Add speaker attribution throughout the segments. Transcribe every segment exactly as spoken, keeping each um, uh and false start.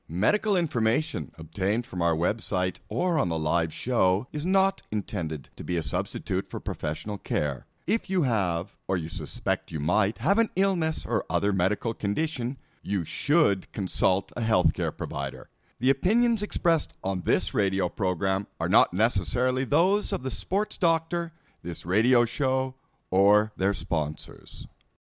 Speaker 1: Medical information obtained from our website or on the live show is not intended to be a substitute for professional care. If you have, or you suspect you might, have an illness or other medical condition, you should consult a healthcare provider. The opinions expressed on this radio program are not necessarily those of the sports doctor, this radio show, or their sponsors.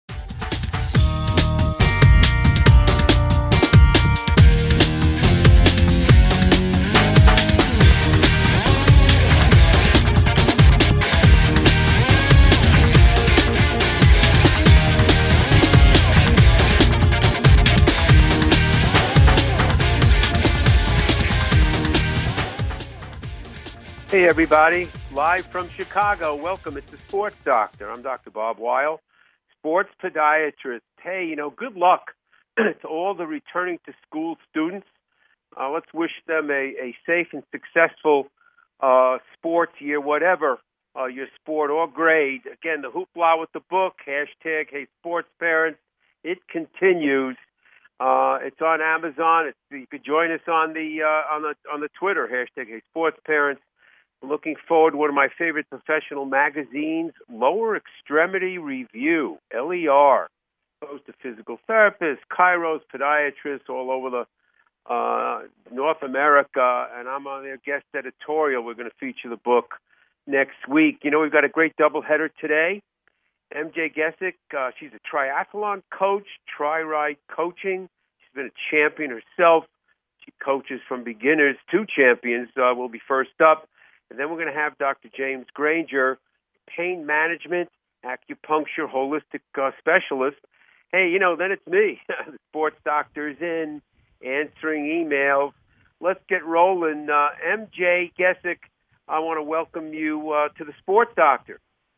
Speaker 2: Hey, everybody. Live from Chicago. Welcome. It's the Sports Doctor. I'm Doctor Bob Weil, sports podiatrist. Hey, you know, good luck to all the returning to school students. Uh, let's wish them a, a safe and successful uh, sports year, whatever uh, your sport or grade. Again, the hoopla with the book, hashtag Hey Sports Parents. It continues. Uh, it's on Amazon. It's, you could join us on the uh, on the on the Twitter, hashtag Hey Sports Parents. Looking forward to one of my favorite professional magazines, Lower Extremity Review, L E R. Goes to physical therapists, chiros, podiatrists all over the uh, North America, and I'm on their guest editorial. We're going to feature the book next week. You know, we've got a great doubleheader today. M J Gesick, uh, she's a triathlon coach, Tri-Ride Coaching. She's been a champion herself. She coaches from beginners to champions. Uh, will be first up. And then we're going to have Doctor James Granger, pain management, acupuncture, holistic uh, specialist. Hey, you know, then it's me, the sports doctor's in, answering emails. Let's get rolling. Uh, M J Gesick, I want to welcome you uh, to the Sports Doctor.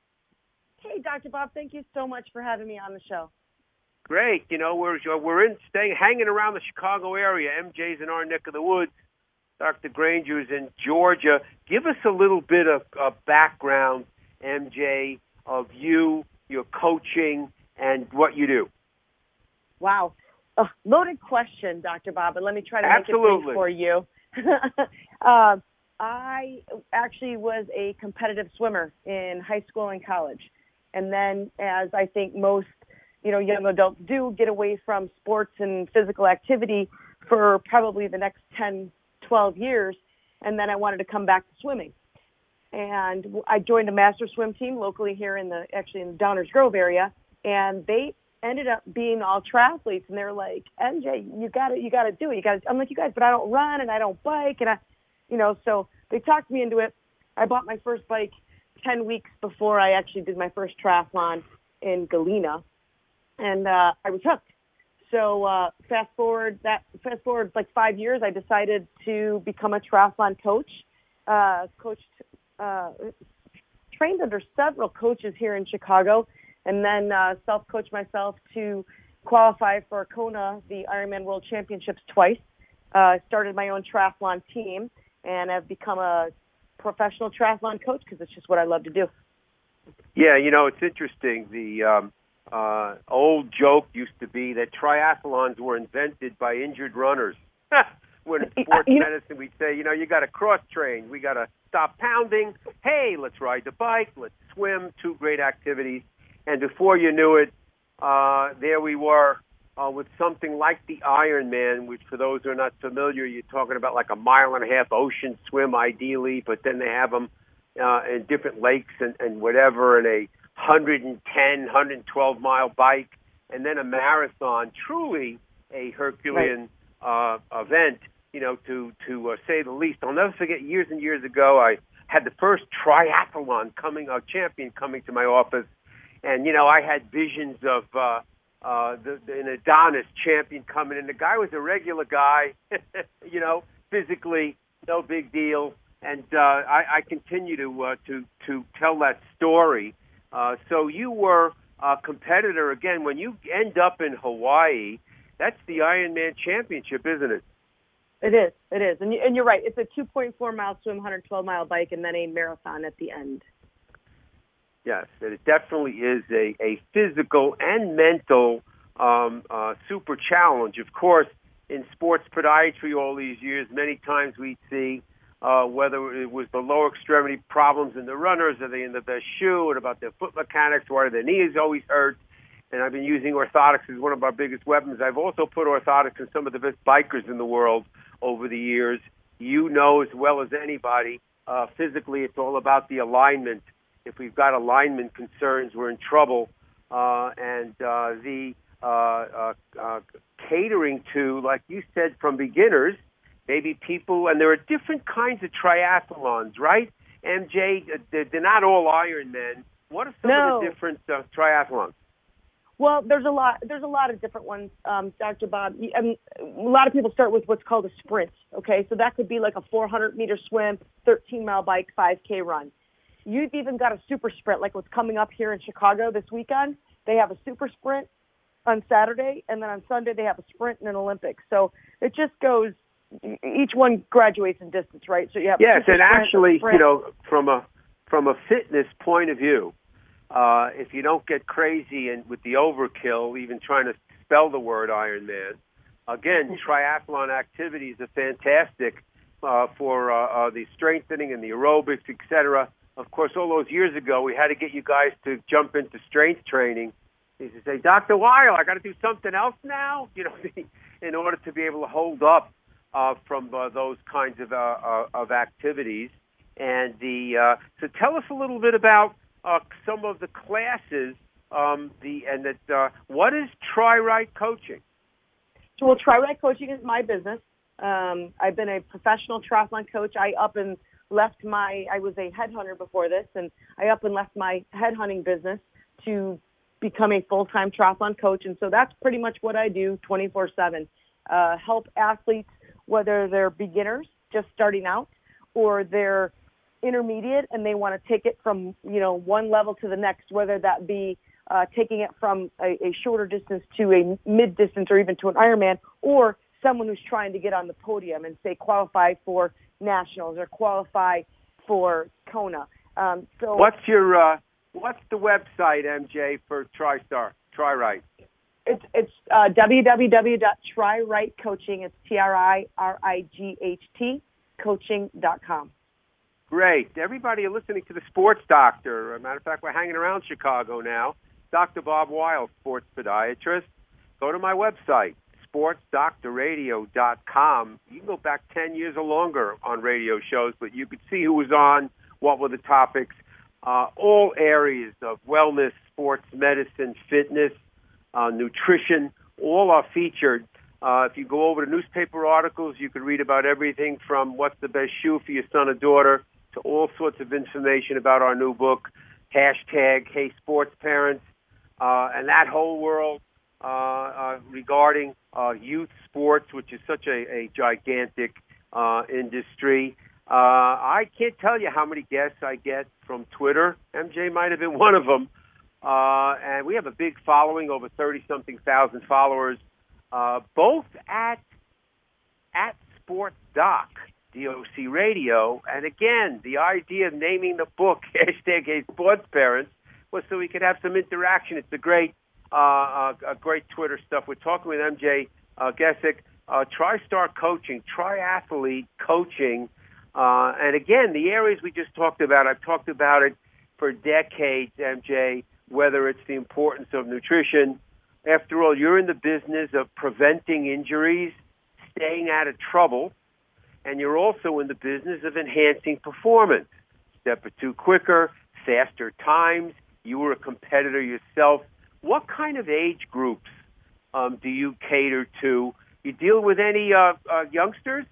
Speaker 3: Hey, Doctor Bob, thank you so much for having me on the show.
Speaker 2: Great. You know, we're we're in staying hanging around the Chicago area. M J's in our neck of the woods. Doctor Granger is in Georgia. Give us a little bit of uh, background, M J, of you, your coaching, and what you do.
Speaker 3: Wow. Uh, loaded question, Doctor Bob, but let me try to
Speaker 2: Absolutely.
Speaker 3: make it brief for you. uh, I actually was a competitive swimmer in high school and college. And then, as I think most, you know, young adults do, get away from sports and physical activity for probably the next ten, twelve years, and then I wanted to come back to swimming. And I joined a master swim team locally here in the, actually in the Downers Grove area, and they ended up being all triathletes, and they're like, M J, you got to, you got to do it. You got to, I'm like, you guys, but I don't run and I don't bike, and I, you know, so they talked me into it. I bought my first bike ten weeks before I actually did my first triathlon in Galena, and uh, I was hooked. So uh, fast forward that fast forward like five years, I decided to become a triathlon coach. Uh, coached, uh, trained under several coaches here in Chicago, and then uh, self-coached myself to qualify for Kona, the Ironman World Championships twice. Uh, started my own triathlon team, and I've become a professional triathlon coach because it's just what I love to do.
Speaker 2: Yeah, you know, it's interesting. The um, uh, old joke used to be that triathlons were invented by injured runners. When in sports
Speaker 3: you know,
Speaker 2: medicine, we'd say, you know, you got to cross-train. We got to stop pounding. Hey, let's ride the bike. Let's swim. Two great activities. And before you knew it, uh, there we were uh, with something like the Ironman, which for those who are not familiar, you're talking about like a mile and a half ocean swim ideally, but then they have them uh, in different lakes and, and whatever, and a one ten, one twelve mile bike, and then a marathon, truly a Herculean uh, event, you know, to, to uh, say the least. I'll never forget years and years ago, I had the first triathlon coming, a champion coming to my office, and, you know, I had visions of uh, uh, the, the, an Adonis champion coming in. The guy was a regular guy, you know, physically, no big deal. And uh, I, I continue to, uh, to, to tell that story. Uh, so you were a competitor. Again, when you end up in Hawaii, that's the Ironman Championship, isn't it?
Speaker 3: It is. It is. And, you, and you're right. It's a two point four mile swim, one twelve mile bike, and then a marathon at the end.
Speaker 2: Yes, it definitely is a, a physical and mental um, uh, super challenge. Of course, in sports podiatry all these years, many times we'd see uh, whether it was the lower extremity problems in the runners, are they in the best shoe, and about their foot mechanics, why are their knees always hurt. And I've been using orthotics as one of our biggest weapons. I've also put orthotics in some of the best bikers in the world over the years. You know as well as anybody, uh, physically it's all about the alignment. If we've got alignment concerns, we're in trouble. Uh, and uh, the uh, uh, uh, catering to, like you said, from beginners, maybe people, and there are different kinds of triathlons, right? M J, they're not all Ironmen. What are some
Speaker 3: no.
Speaker 2: of the different uh, triathlons?
Speaker 3: Well, there's a lot. There's a lot of different ones, um, Doctor Bob. I mean, a lot of people start with what's called a sprint. Okay, so that could be like a four hundred meter swim, thirteen mile bike, five K run. You've even got a super sprint, like what's coming up here in Chicago this weekend. They have a super sprint on Saturday, and then on Sunday they have a sprint and an Olympics. So it just goes. Each one graduates in distance, right? So you have
Speaker 2: yes, and
Speaker 3: sprint,
Speaker 2: actually,
Speaker 3: sprint.
Speaker 2: you know, from a from a fitness point of view. Uh, if you don't get crazy and with the overkill, even trying to spell the word Ironman, again, triathlon activities are fantastic uh, for uh, uh, the strengthening and the aerobics, et cetera. Of course, all those years ago, we had to get you guys to jump into strength training. He used to say, Doctor Weil, I got to do something else now, you know, in order to be able to hold up uh, from uh, those kinds of uh, uh, of activities. And the uh, so tell us a little bit about Uh, some of the classes, um, the and that uh, what is Tri-Right Coaching?
Speaker 3: So, well, Tri-Right Coaching is my business. Um, I've been a professional triathlon coach. I up and left my, I was a headhunter before this, and I up and left my headhunting business to become a full-time triathlon coach. And so that's pretty much what I do twenty-four seven. Uh, help athletes, whether they're beginners, just starting out, or they're intermediate and they want to take it from, you know, one level to the next, whether that be uh, taking it from a, a shorter distance to a mid distance or even to an Ironman, or someone who's trying to get on the podium and say qualify for nationals or qualify for Kona. Um, so
Speaker 2: what's your uh, what's the website, M J, for TriStar Tri-Right?
Speaker 3: It's it's uh, w w w dot tri right coaching. It's T R I R I G H T coaching dot com.
Speaker 2: Great. Everybody are listening to the Sports Doctor. As a matter of fact, we're hanging around Chicago now. Doctor Bob Weil, sports podiatrist. Go to my website, sports doctor radio dot com. You can go back ten years or longer on radio shows, but you could see who was on, what were the topics, uh, all areas of wellness, sports medicine, fitness, uh, nutrition, all are featured. Uh, if you go over to newspaper articles, you could read about everything from what's the best shoe for your son or daughter to all sorts of information about our new book, hashtag Hey Sports Parents, uh, and that whole world uh, uh, regarding uh, youth sports, which is such a, a gigantic uh, industry. Uh, I can't tell you how many guests I get from Twitter. M J might have been one of them. Uh, and we have a big following, over thirty-something thousand followers, uh, both at at Sports Doc, D O C Radio. And again, the idea of naming the book, hashtag Hey Sports Parents, was so we could have some interaction. It's a great, uh, uh, a great Twitter stuff. We're talking with M J uh, Gesick, uh, TriStar Coaching, Triathlete Coaching. Uh, and again, the areas we just talked about, I've talked about it for decades, M J, whether it's the importance of nutrition. After all, you're in the business of preventing injuries, staying out of trouble, and you're also in the business of enhancing performance. Step or two quicker, faster times. You were a competitor yourself. What kind of age groups um, do you cater to? You deal with any uh, uh, youngsters?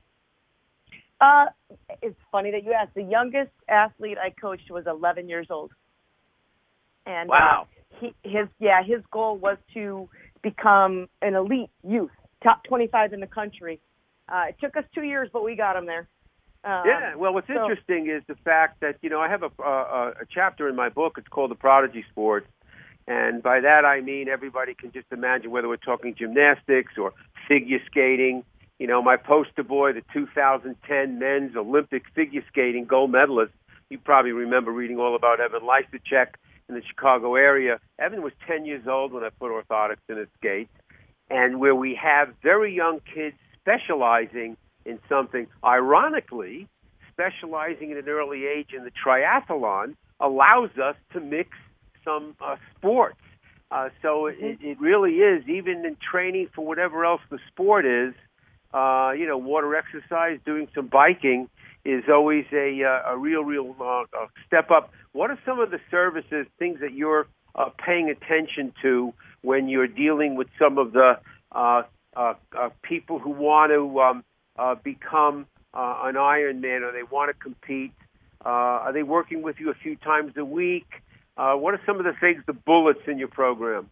Speaker 3: Uh, it's funny that you asked. The youngest athlete I coached was eleven years old. And
Speaker 2: wow.
Speaker 3: Uh, he, his yeah, his goal was to become an elite youth, top twenty-five in the country. Uh, it took us two years, but we got him there. Um,
Speaker 2: yeah, well, what's
Speaker 3: so,
Speaker 2: interesting is the fact that, you know, I have a, a, a chapter in my book. It's called The Prodigy Sports. And by that I mean everybody can just imagine whether we're talking gymnastics or figure skating. You know, my poster boy, the two thousand ten men's Olympic figure skating gold medalist, you probably remember reading all about Evan Lysacek in the Chicago area. Evan was ten years old when I put orthotics in his skates. and where we have very young kids specializing in something. Ironically, specializing at an early age in the triathlon allows us to mix some uh, sports. Uh, so it, it really is, even in training for whatever else the sport is, uh, you know, water exercise, doing some biking is always a, uh, a real, real uh, a step up. What are some of the services, things that you're uh, paying attention to when you're dealing with some of the uh, uh, uh, people who want to um, uh, become uh, an Ironman, or they want to compete? Uh, are they working with you a few times a week? Uh, what are some of the things, the bullets in your program?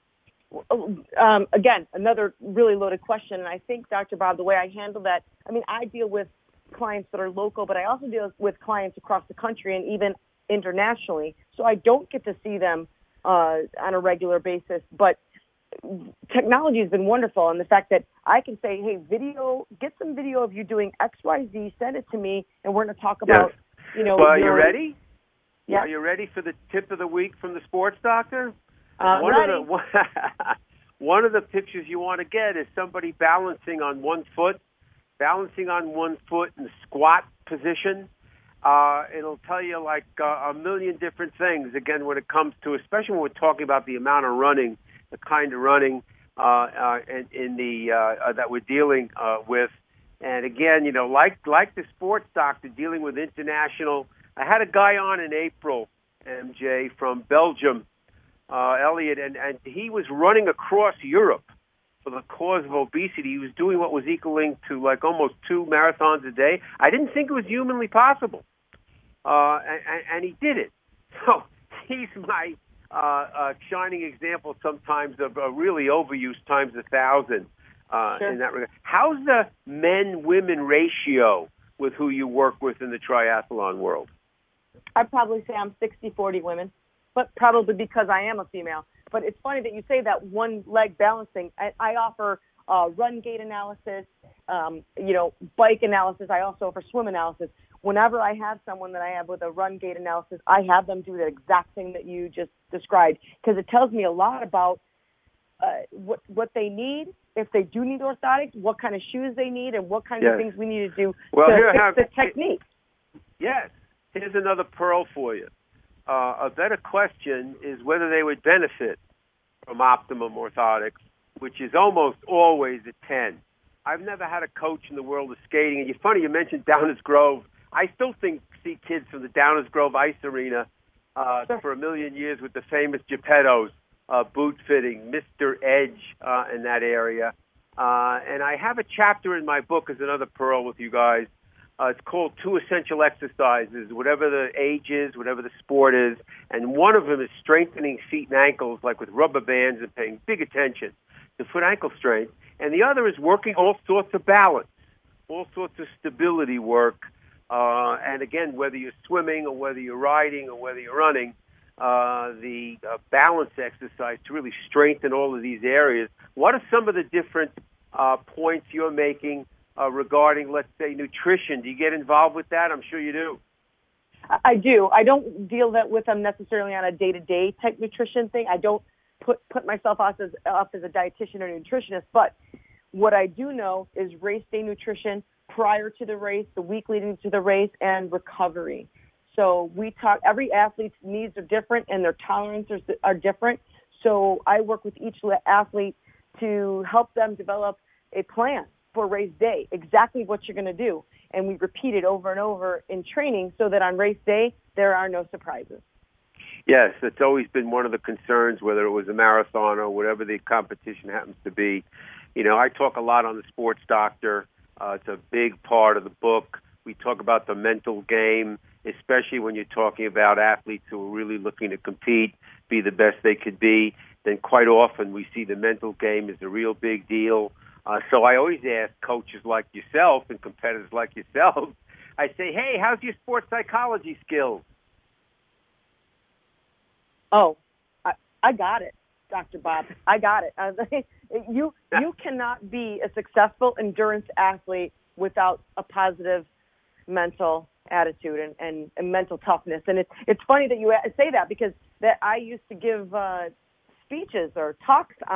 Speaker 3: Um, again, another really loaded question, and I think, Doctor Bob, the way I handle that, I mean, I deal with clients that are local, but I also deal with clients across the country and even internationally, so I don't get to see them uh, on a regular basis, but technology has been wonderful, and the fact that I can say, hey, video, get some video of you doing X, Y, Z, send it to me, and we're going to talk about,
Speaker 2: yes.
Speaker 3: you know.
Speaker 2: Well, are
Speaker 3: your,
Speaker 2: you ready?
Speaker 3: Yeah.
Speaker 2: Are you ready for the tip of the week from the sports doctor?
Speaker 3: Uh,
Speaker 2: one
Speaker 3: ready.
Speaker 2: Of the, one of the pictures you want to get is somebody balancing on one foot, balancing on one foot in the squat position. Uh, it'll tell you like uh, a million different things, again, when it comes to, especially when we're talking about the amount of running, the kind of running uh, uh, in, in the uh, uh, that we're dealing uh, with. And again, you know, like like the sports doctor dealing with international. I had a guy on in April, M J, from Belgium, uh, Elliot, and, and he was running across Europe for the cause of obesity. He was doing what was equaling to like almost two marathons a day. I didn't think it was humanly possible, uh, and, and he did it. So he's my uh, uh, shining example sometimes of a really overuse times a thousand uh,
Speaker 3: sure.
Speaker 2: in that regard. How's the men-women ratio with who you work with in the triathlon world?
Speaker 3: I'd probably say I'm sixty forty women, but probably because I am a female. But it's funny that you say that one leg balancing. I, I offer uh, run gait analysis, um, you know, bike analysis. I also offer swim analysis. Whenever I have someone that I have with a run gait analysis, I have them do the exact thing that you just described, because it tells me a lot about uh, what what they need, if they do need orthotics, what kind of shoes they need, and what kinds
Speaker 2: yes.
Speaker 3: of things we need to do
Speaker 2: well,
Speaker 3: to
Speaker 2: here
Speaker 3: fix
Speaker 2: have,
Speaker 3: the technique.
Speaker 2: Yes. Here's another pearl for you. Uh, a better question is whether they would benefit from optimum orthotics, which is almost always a ten. I've never had a coach in the world of skating. And you're funny, you mentioned Downers Grove. I still think see kids from the Downers Grove Ice Arena uh,
Speaker 3: sure.
Speaker 2: for a million years with the famous Geppettos, uh, boot fitting, Mister Edge uh, in that area. Uh, and I have a chapter in my book as another pearl with you guys. Uh, it's called Two Essential Exercises, whatever the age is, whatever the sport is. And one of them is strengthening feet and ankles, like with rubber bands, and paying big attention to foot ankle strength. And the other is working all sorts of balance, all sorts of stability work. Uh, and again, whether you're swimming or whether you're riding or whether you're running, uh, the uh, balance exercise to really strengthen all of these areas. What are some of the different uh, points you're making Uh, regarding, let's say, nutrition? Do you get involved with that? I'm sure you do.
Speaker 3: I do. I don't deal that with them necessarily on a day-to-day type nutrition thing. I don't put put myself off as, off as a dietitian or nutritionist, but what I do know is race day nutrition prior to the race, the week leading to the race, and recovery. So we talk, every athlete's needs are different and their tolerances are different. So I work with each athlete to help them develop a plan for race day, exactly what you're going to do. And we repeat it over and over in training so that on race day, there are no surprises.
Speaker 2: Yes, it's always been one of the concerns, whether it was a marathon or whatever the competition happens to be. You know, I talk a lot on the Sports Doctor. Uh, it's a big part of the book. We talk about the mental game, especially when you're talking about athletes who are really looking to compete, be the best they could be. Then quite often we see the mental game is a real big deal. Uh, so I always ask coaches like yourself and competitors like yourself, I say, hey, how's your sports psychology skills?
Speaker 3: Oh, I, I got it, Doctor Bob. I got it. I was like, you you cannot be a successful endurance athlete without a positive mental attitude and, and, and mental toughness. And it's it's funny that you say that, because that I used to give uh, speeches or talks on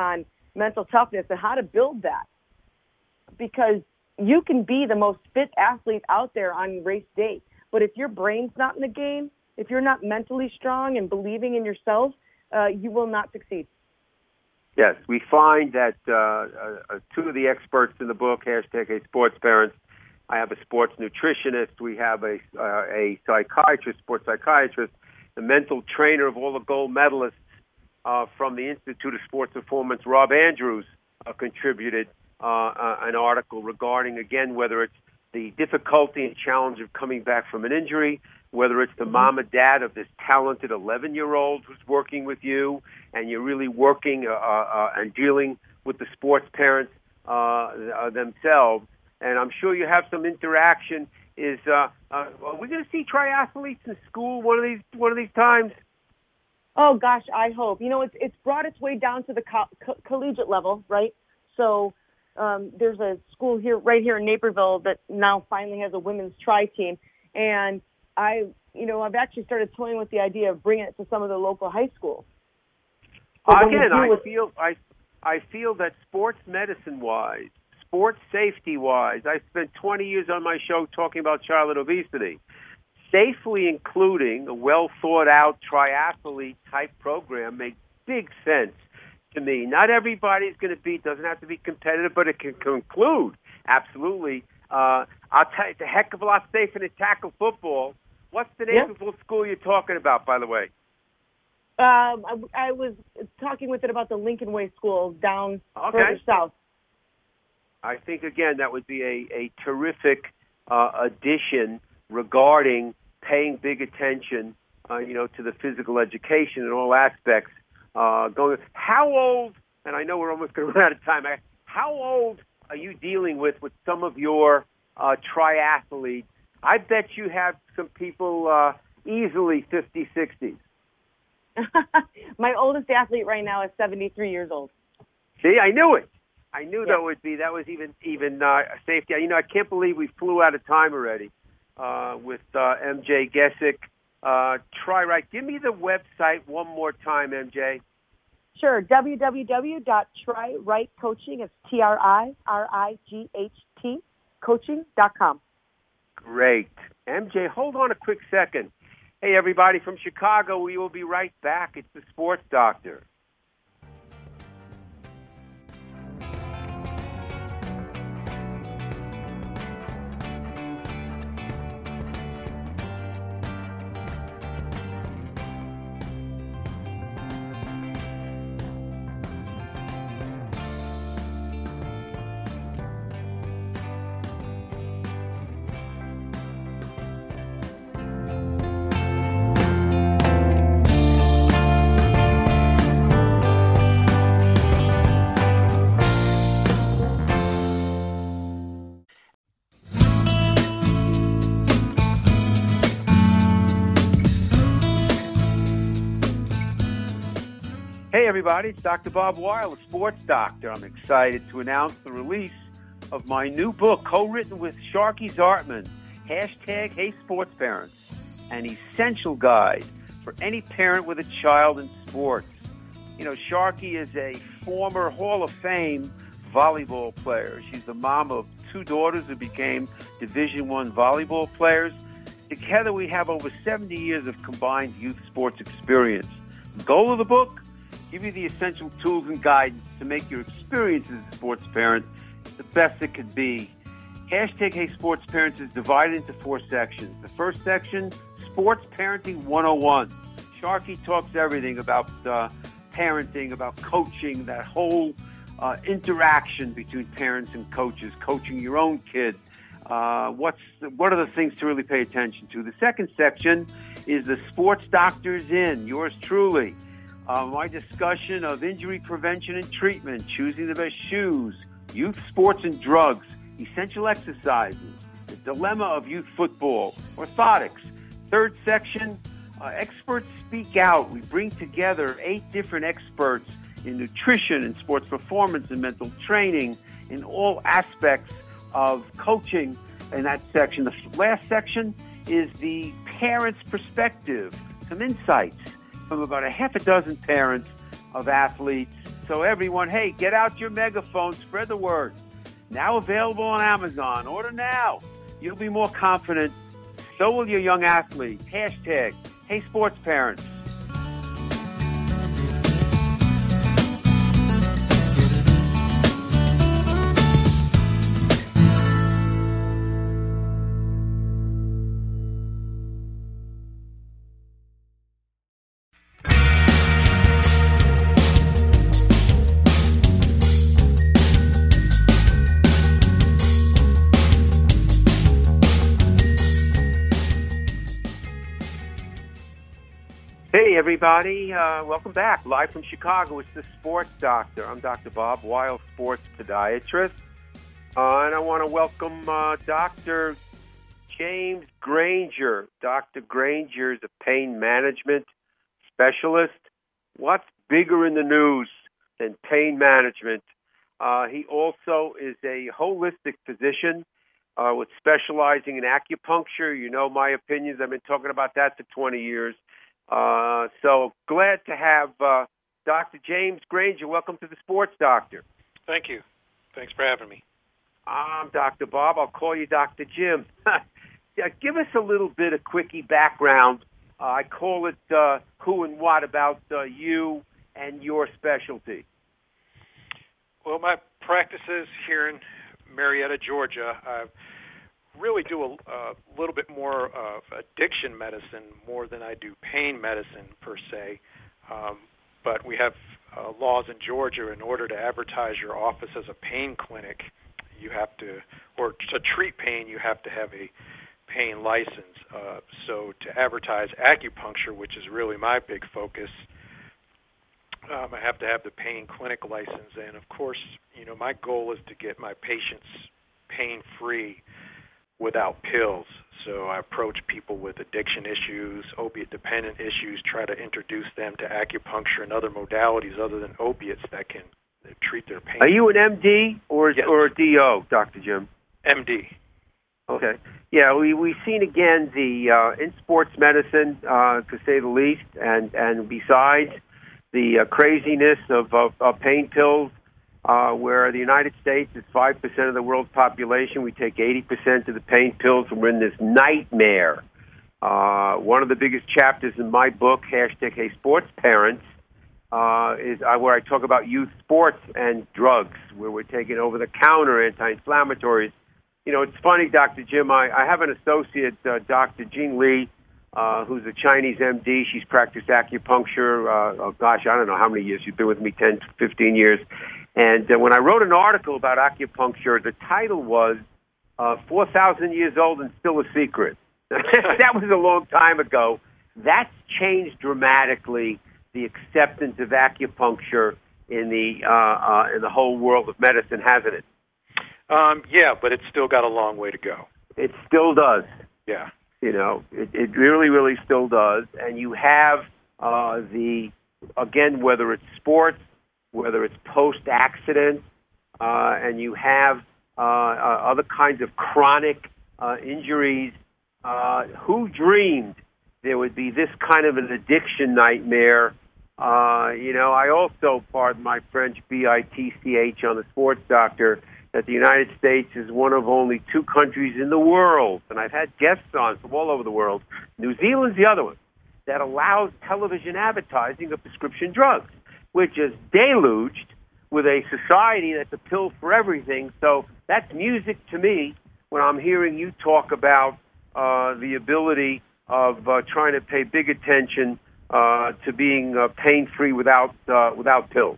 Speaker 3: mental toughness and how to build that. Because you can be the most fit athlete out there on race day, but if your brain's not in the game, if you're not mentally strong and believing in yourself, uh, you will not succeed.
Speaker 2: Yes, we find that uh, uh, two of the experts in the book, hashtag A Sports Parents, I have a sports nutritionist, we have a, uh, a psychiatrist, sports psychiatrist, the mental trainer of all the gold medalists uh, from the Institute of Sports Performance, Rob Andrews, uh, contributed uh, uh, an article regarding, again, whether it's the difficulty and challenge of coming back from an injury, whether it's the mm-hmm. mom and dad of this talented eleven-year-old who's working with you, and you're really working uh, uh, and dealing with the sports parents uh, uh, themselves. And I'm sure you have some interaction. Is uh, uh, are we going to see triathletes in school one of these one of these times?
Speaker 3: Oh gosh, I hope. You know, it's it's brought its way down to the co- co- collegiate level, right? So um, there's a school here, right here in Naperville, that now finally has a women's tri team, and I, you know, I've actually started toying with the idea of bringing it to some of the local high schools. So
Speaker 2: Again, I
Speaker 3: with-
Speaker 2: feel I I feel that sports medicine wise, sports safety wise, I spent twenty years on my show talking about childhood obesity. Safely including a well thought out triathlete type program makes big sense to me. Not everybody's going to be, doesn't have to be competitive, but it can conclude. Absolutely. Uh, I'll tell you, it's a heck of a lot safer to tackle football. What's the name
Speaker 3: yeah.
Speaker 2: of the school you're talking about, by the way?
Speaker 3: Um, I, I was talking with it about the Lincoln Way School down
Speaker 2: okay.
Speaker 3: further south.
Speaker 2: I think, again, that would be a, a terrific uh, addition regarding paying big attention, uh, you know, to the physical education in all aspects. Uh, going, how old, and I know we're almost going to run out of time, how old are you dealing with with some of your uh, triathletes? I bet you have some people uh, easily fifty, sixties.
Speaker 3: My oldest athlete right now is seventy-three years old.
Speaker 2: See, I knew it. I knew
Speaker 3: yeah.
Speaker 2: that would be, that was even, even uh, safety. You know, I can't believe we flew out of time already uh, with uh, M J Gesick. Uh, try right. Give me the website one more time, M J.
Speaker 3: Sure. w w w dot try right coaching. It's T R I R I G H T coaching dot com.
Speaker 2: Great. M J, hold on a quick second. Hey, everybody from Chicago, we will be right back. It's the Sports Doctor. Hey, everybody, it's Doctor Bob Weil, a sports doctor. I'm excited to announce the release of my new book, co-written with Sharky Zartman, hashtag Hey Sports Parents, an essential guide for any parent with a child in sports. You know, Sharky is a former Hall of Fame volleyball player. She's the mom of two daughters who became Division One volleyball players. Together, we have over seventy years of combined youth sports experience. The goal of the book? Give you the essential tools and guidance to make your experience as a sports parent the best it could be. Hashtag Hey Sports Parents is divided into four sections. The first section, Sports Parenting one oh one. Sharky talks everything about uh, parenting, about coaching, that whole uh, interaction between parents and coaches, coaching your own kid. Uh, what's what are the things to really pay attention to? The second section is the Sports Doctor's In, yours truly. Uh, my discussion of injury prevention and treatment, choosing the best shoes, youth sports and drugs, essential exercises, the dilemma of youth football, orthotics. Third section, uh, experts speak out. We bring together eight different experts in nutrition and sports performance and mental training in all aspects of coaching in that section. The last section is the parent's perspective, some insights from about a half a dozen parents of athletes So everyone, hey, get out your megaphone, spread the word. Now available on Amazon. Order now. You'll be more confident. So will your young athletes. Hashtag, hey, sports parents. Hey, everybody. Uh, welcome back. Live from Chicago, it's the Sports Doctor. I'm Doctor Bob Weil, sports podiatrist. Uh, and I want to welcome uh, Doctor James Granger. Doctor Granger is a pain management specialist. What's bigger in the news than pain management? Uh, he also is a holistic physician uh, with specializing in acupuncture. You know my opinions. I've been talking about that for twenty years. Uh, so glad to have uh, Doctor James Granger. Welcome to the Sports Doctor.
Speaker 4: Thank you. Thanks for having me.
Speaker 2: I'm Doctor Bob. I'll call you Doctor Jim. Yeah, give us a little bit of quickie background. Uh, I call it uh, who and what about uh, you and your specialty.
Speaker 4: Well, my practice is here in Marietta, Georgia. I really do a, a little bit more of addiction medicine more than I do pain medicine per se. Um, but we have uh, laws in Georgia. In order to advertise your office as a pain clinic, you have to, or to treat pain, you have to have a pain license. Uh, so to advertise acupuncture, which is really my big focus, um, I have to have the pain clinic license. And of course, you know, my goal is to get my patients pain-free without pills. So I approach people with addiction issues, opiate-dependent issues, try to introduce them to acupuncture and other modalities other than opiates that can treat their pain.
Speaker 2: Are you an M D or
Speaker 4: Yes.
Speaker 2: or a D O, Doctor Jim?
Speaker 4: M D.
Speaker 2: Okay. Yeah, we, we've seen again the uh, in sports medicine, uh, to say the least, and, and besides the uh, craziness of, of, of pain pills, Uh, where the United States is five percent of the world's population. We take eighty percent of the pain pills, and we're in this nightmare. Uh, one of the biggest chapters in my book, hashtag Hey Sports Parents, uh, is uh, where I talk about youth sports and drugs, where we're taking over-the-counter anti-inflammatories. You know, it's funny, Doctor Jim, I, I have an associate, uh, Doctor Jean Lee, uh, who's a Chinese M D. She's practiced acupuncture, uh, oh, gosh, I don't know how many years. She's been with me ten, fifteen years. And uh, when I wrote an article about acupuncture, the title was uh, four thousand years old and still a secret. That was a long time ago. That's changed dramatically the acceptance of acupuncture in the uh, uh, in the whole world of medicine, hasn't it?
Speaker 4: Um, yeah, but it's still got a long way to go.
Speaker 2: It still does.
Speaker 4: Yeah.
Speaker 2: You know, it, it really, really still does. And you have uh, the, again, whether it's sports, whether it's post-accident, uh, and you have uh, uh, other kinds of chronic uh, injuries. Uh, who dreamed there would be this kind of an addiction nightmare? Uh, you know, I also, pardon my French, B I T C H on the Sports Doctor, that the United States is one of only two countries in the world, and I've had guests on from all over the world, New Zealand's the other one, that allows television advertising of prescription drugs, which is deluged with a society that's a pill for everything. So that's music to me when I'm hearing you talk about uh, the ability of uh, trying to pay big attention uh, to being uh, pain-free without uh, without pills.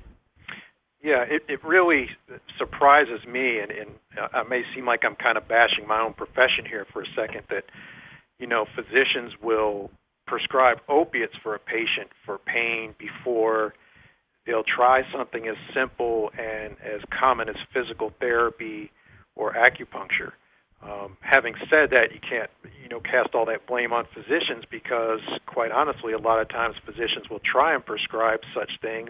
Speaker 4: Yeah, it, it really surprises me, and, and I may seem like I'm kind of bashing my own profession here for a second, that, you know, physicians will prescribe opiates for a patient for pain before they'll try something as simple and as common as physical therapy or acupuncture. Um, having said that, you can't, you know, cast all that blame on physicians because, quite honestly, a lot of times physicians will try and prescribe such things,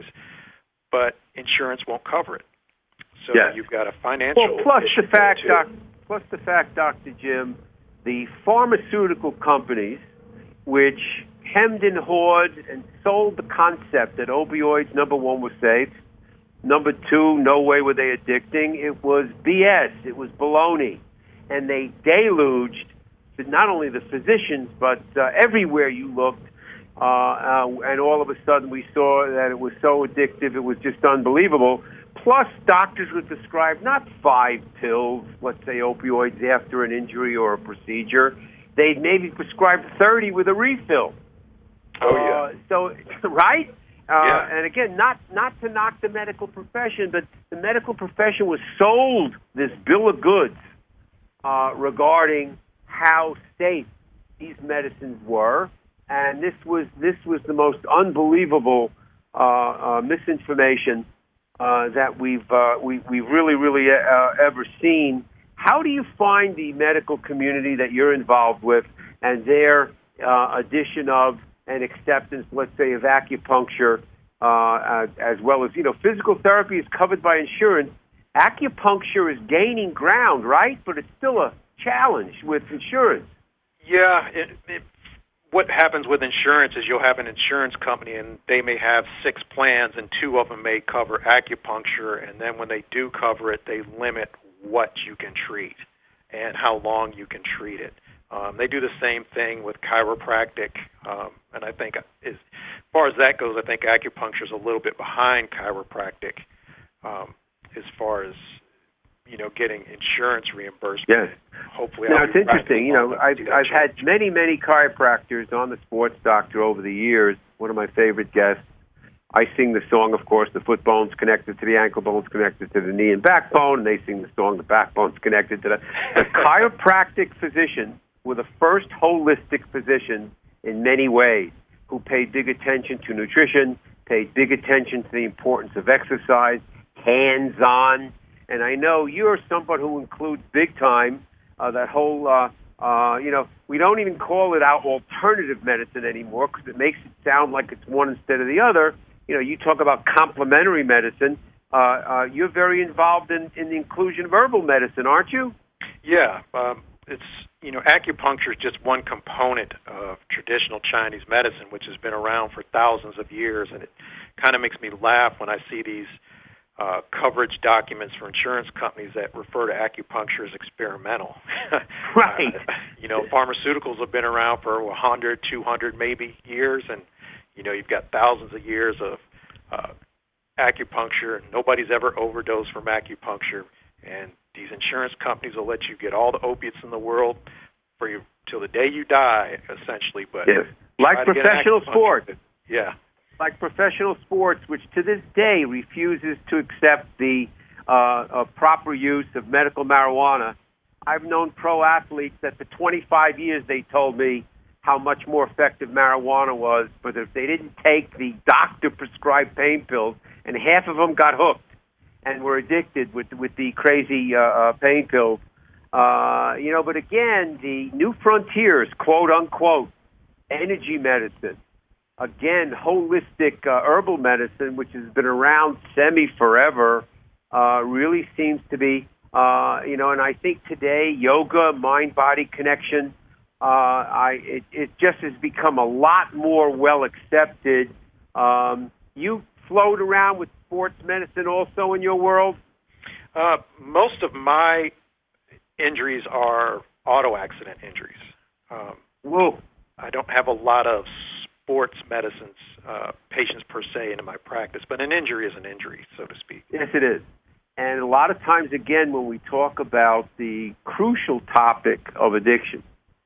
Speaker 4: but insurance won't cover it. So
Speaker 2: yes.
Speaker 4: You've got a financial
Speaker 2: well, plus
Speaker 4: issue
Speaker 2: the fact,
Speaker 4: there,
Speaker 2: doc, plus the fact, Doctor Jim, the pharmaceutical companies which hemmed and hawed and sold the concept that opioids, number one, were safe, Number two, no way were they addicting. It was B S. It was baloney. And they deluged not only the physicians, but uh, everywhere you looked. Uh, uh, and all of a sudden we saw that it was so addictive, it was just unbelievable. Plus, doctors would prescribe not five pills, let's say opioids, after an injury or a procedure. They'd maybe prescribe thirty with a refill.
Speaker 4: Oh, yeah.
Speaker 2: Uh, so, right? Uh,
Speaker 4: yeah.
Speaker 2: And again, not, not to knock the medical profession, but the medical profession was sold this bill of goods uh, regarding how safe these medicines were. And this was this was the most unbelievable uh, uh, misinformation uh, that we've uh, we, we've really really uh, ever seen. How do you find the medical community that you're involved with and their uh, addition of and acceptance, let's say, of acupuncture, uh, as well as, you know, physical therapy is covered by insurance. Acupuncture is gaining ground, right? But it's still a challenge with insurance.
Speaker 4: Yeah. It, it, what happens with insurance is you'll have an insurance company, and they may have six plans, and two of them may cover acupuncture, and then when they do cover it, they limit what you can treat and how long you can treat it. Um, they do the same thing with chiropractic, um, and I think as far as that goes, I think acupuncture is a little bit behind chiropractic um, as far as, you know, getting insurance reimbursement.
Speaker 2: Yes.
Speaker 4: Hopefully.
Speaker 2: Now,
Speaker 4: I'll
Speaker 2: it's interesting. You know, I've, I've had
Speaker 4: change.
Speaker 2: many, many chiropractors on the Sports Doctor over the years. One of my favorite guests. I sing the song, of course, the foot bone's connected to the ankle bone's connected to the knee and backbone, and they sing the song, the backbone's connected to the... The chiropractic physicians were the first holistic physicians in many ways who paid big attention to nutrition, paid big attention to the importance of exercise, hands-on. And I know you're someone who includes big time uh, that whole, uh, uh, you know, we don't even call it out alternative medicine anymore because it makes it sound like it's one instead of the other. You know, you talk about complementary medicine. Uh, uh, you're very involved in, in the inclusion of herbal medicine, aren't you?
Speaker 4: Yeah. Um, it's, you know, acupuncture is just one component of traditional Chinese medicine, which has been around for thousands of years. And it kind of makes me laugh when I see these Uh, coverage documents for insurance companies that refer to acupuncture as experimental.
Speaker 2: Right.
Speaker 4: Uh, you know, pharmaceuticals have been around for one hundred, two hundred maybe years, and, you know, you've got thousands of years of uh, acupuncture. Nobody's ever overdosed from acupuncture, and these insurance companies will let you get all the opiates in the world for you till the day you die, essentially. But
Speaker 2: yes. Like professional sports.
Speaker 4: Yeah.
Speaker 2: Like professional sports, which to this day refuses to accept the uh, uh, proper use of medical marijuana. I've known pro athletes that for twenty-five years they told me how much more effective marijuana was, but if they didn't take the doctor-prescribed pain pills, and half of them got hooked and were addicted with with the crazy uh, uh, pain pills. Uh, you know, but again, the new frontiers, quote unquote, energy medicine. Again, holistic uh, herbal medicine, which has been around semi-forever, uh, really seems to be, uh, you know, and I think today, yoga, mind-body connection, uh, I it, it just has become a lot more well-accepted. Um, you float around with sports medicine also in your world?
Speaker 4: Uh, most of my injuries are auto accident injuries. Um,
Speaker 2: Whoa.
Speaker 4: I don't have a lot of sports medicines uh, patients per se into my practice, but an injury is an injury, so to speak.
Speaker 2: Yes, it is. And a lot of times, again, when we talk about the crucial topic of addiction,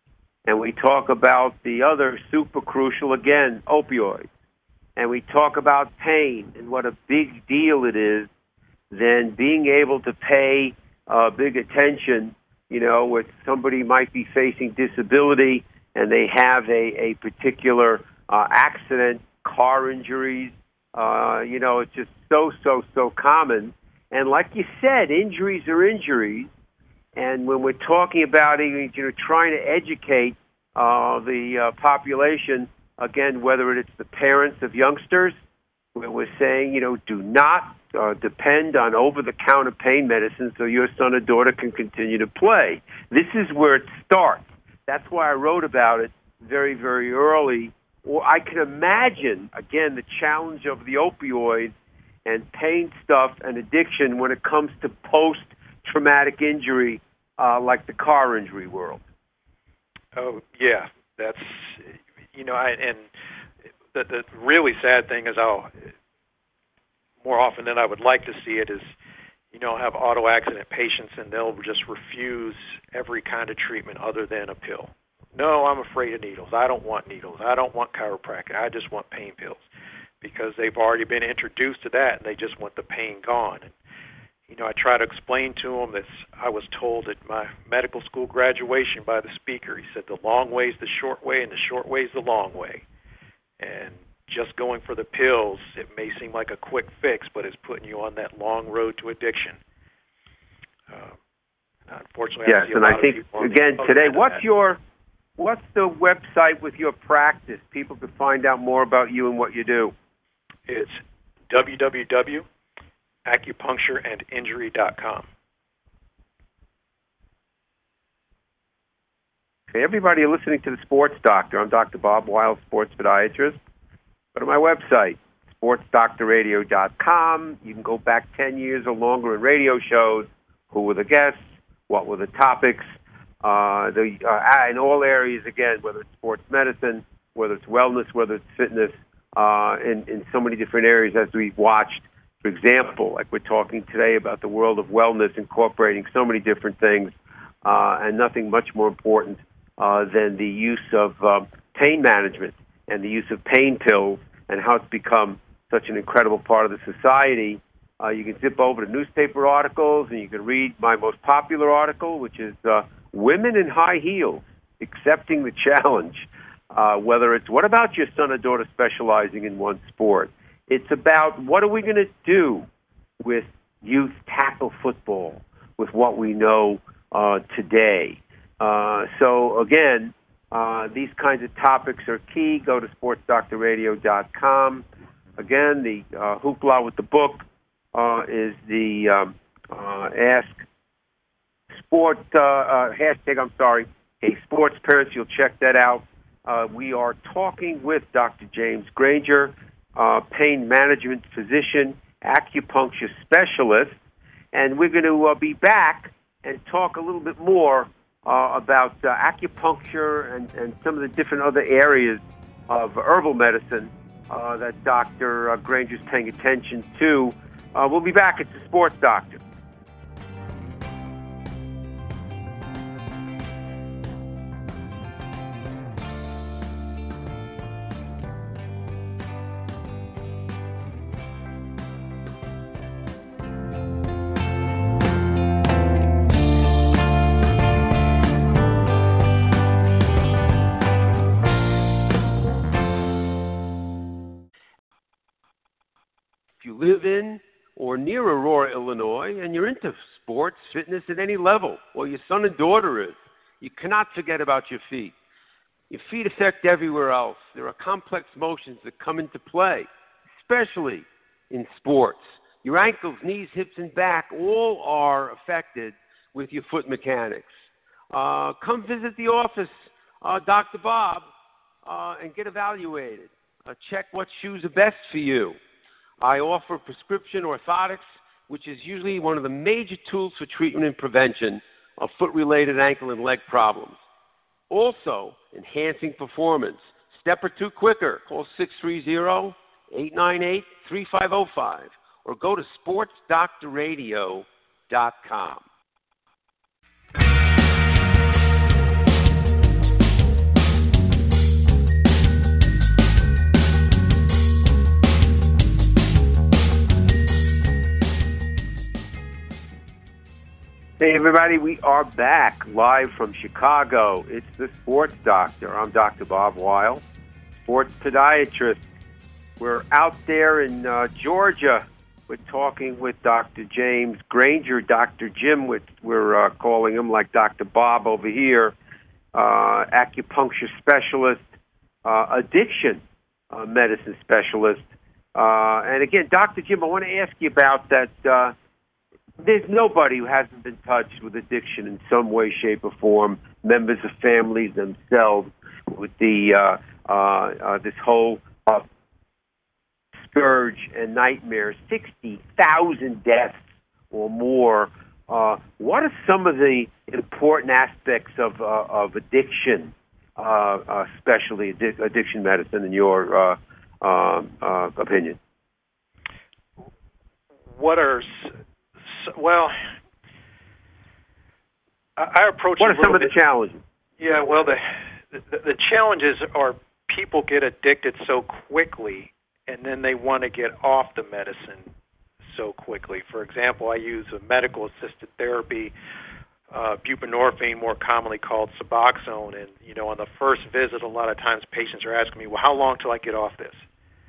Speaker 2: and we talk about the other super crucial, again, opioids, and we talk about pain and what a big deal it is, then being able to pay uh, big attention, you know, with somebody might be facing disability and they have a, a particular uh, accident, car injuries, uh, you know, it's just so, so, so common. And like you said, injuries are injuries. And when we're talking about, you know, trying to educate uh, the uh, population, again, whether it's the parents of youngsters, where we're saying, you know, do not uh, depend on over-the-counter pain medicine so your son or daughter can continue to play. This is where it starts. That's why I wrote about it very, very early. Or I can imagine, again, the challenge of the opioids and pain stuff and addiction when it comes to post-traumatic injury, uh, like the car injury world.
Speaker 4: Oh, yeah. That's, you know, I, and the, the really sad thing is how, more often than I would like to see it, is, you know, have auto accident patients and they'll just refuse every kind of treatment other than a pill. No, I'm afraid of needles. I don't want needles. I don't want chiropractic. I just want pain pills, because they've already been introduced to that and they just want the pain gone. And, you know, I try to explain to them that I was told at my medical school graduation by the speaker, he said, the long way is the short way and the short way is the long way. And just going for the pills, it may seem like a quick fix, but it's putting you on that long road to addiction. Uh, unfortunately,
Speaker 2: yes,
Speaker 4: I see a
Speaker 2: and
Speaker 4: lot
Speaker 2: I think,
Speaker 4: of people
Speaker 2: again, today, what's
Speaker 4: that.
Speaker 2: your... What's the website with your practice? People can find out more about you and what you do.
Speaker 4: It's w w w dot acupuncture and injury dot com.
Speaker 2: Okay, everybody, you're listening to The Sports Doctor. I'm Doctor Bob Weil, sports podiatrist. Go to my website, sports doctor radio dot com. You can go back ten years or longer in radio shows. Who were the guests? What were the topics? Uh, the, uh, in all areas, again, whether it's sports medicine, whether it's wellness, whether it's fitness, uh, in, in so many different areas as we've watched. For example, like we're talking today about the world of wellness, incorporating so many different things, uh, and nothing much more important uh, than the use of uh, pain management and the use of pain pills and how it's become such an incredible part of the society. Uh, you can zip over to newspaper articles and you can read my most popular article, which is uh, Women in High Heels, Accepting the Challenge. Uh, whether it's what about your son or daughter specializing in one sport? It's about what are we going to do with youth tackle football, with what we know uh, today. Uh, so, again, uh, these kinds of topics are key. Go to sports doctor radio dot com. Again, the uh, hoopla with the book uh, is the um, uh, Ask Sport uh, uh, hashtag, I'm sorry, Hey Sports Parents. You'll check that out. Uh, we are talking with Doctor James Granger, uh, pain management physician, acupuncture specialist, and we're going to uh, be back and talk a little bit more uh, about uh, acupuncture and, and some of the different other areas of herbal medicine uh, that Doctor Granger's paying attention to. Uh, we'll be back. It's the Sports Doctor.
Speaker 5: Live in or near Aurora, Illinois, and you're into sports, fitness at any level, or your son and daughter is, you cannot forget about your feet. Your feet affect everywhere else. There are complex motions that come into play, especially in sports. Your ankles, knees, hips, and back all are affected with your foot mechanics. Uh, come visit the office, uh, Doctor Bob, uh, and get evaluated. Uh, check what shoes are best for you. I offer prescription orthotics, which is usually one of the major tools for treatment and prevention of foot-related ankle and leg problems. Also, enhancing performance. Step or two quicker. Call six three zero, eight nine eight, three five zero five or go to sports doctor radio dot com.
Speaker 2: Hey, everybody, we are back live from Chicago. It's the Sports Doctor. I'm Doctor Bob Weil, sports podiatrist. We're out there in uh, Georgia. We're talking with Doctor James Granger, Doctor Jim, which we're uh, calling him, like Doctor Bob over here, uh, acupuncture specialist, uh, addiction uh, medicine specialist. Uh, and again, Doctor Jim, I want to ask you about that. Uh, There's nobody who hasn't been touched with addiction in some way, shape, or form, members of families themselves, with the uh, uh, uh, this whole uh, scourge and nightmare, sixty thousand deaths or more. Uh, what are some of the important aspects of, uh, of addiction, uh, uh, especially addic- addiction medicine, in your uh, uh, uh, opinion?
Speaker 4: What are, well, I, I approach
Speaker 2: What are some of the challenges?
Speaker 4: Yeah, well, the, the the challenges are people get addicted so quickly, and then they want to get off the medicine so quickly. For example, I use a medical-assisted therapy, uh, buprenorphine, more commonly called Suboxone, and, you know, on the first visit, a lot of times patients are asking me, well, how long till I get off this?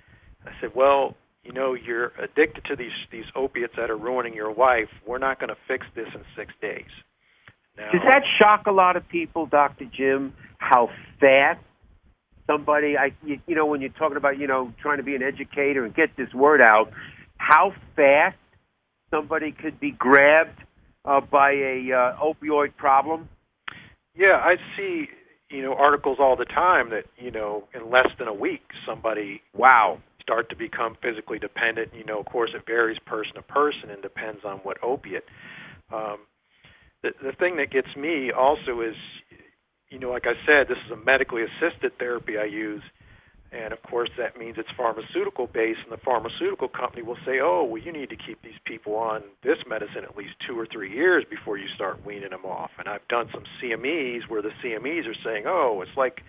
Speaker 4: I said, well, you know, you're addicted to these, these opiates that are ruining your life. We're not going to fix this in six days. Now,
Speaker 2: does that shock a lot of people, Doctor Jim, how fast somebody, I, you, you know, when you're talking about, you know, trying to be an educator and get this word out, how fast somebody could be grabbed uh, by a uh, opioid problem?
Speaker 4: Yeah, I see, you know, articles all the time that, you know, in less than a week, somebody
Speaker 2: wow
Speaker 4: start to become physically dependent. You know, of course, it varies person to person and depends on what opiate. Um, the, the thing that gets me also is, you know, like I said, this is a medically assisted therapy I use. And, of course, that means it's pharmaceutical-based, and the pharmaceutical company will say, oh, well, you need to keep these people on this medicine at least two or three years before you start weaning them off. And I've done some C M Es where the C M Es are saying, oh, it's like